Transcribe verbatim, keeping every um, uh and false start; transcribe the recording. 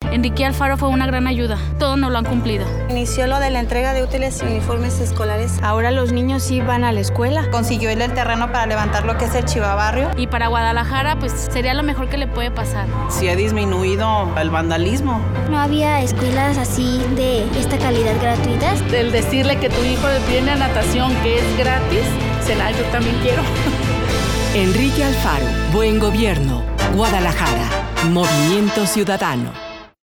Enrique Alfaro fue una gran ayuda. Todos nos lo han cumplido. Inició lo de la entrega de útiles y uniformes escolares. Ahora los niños sí van a la escuela. Consiguió él el terreno para levantar lo que es el Chivabarrio. Y para Guadalajara, pues sería lo mejor que le puede pasar. Sí ha disminuido el vandalismo. No había escuelas así de esta calidad gratuitas. El decirle que tu hijo viene a natación, que es gratis, será yo también quiero. Enrique Alfaro, Buen Gobierno, Guadalajara, Movimiento Ciudadano.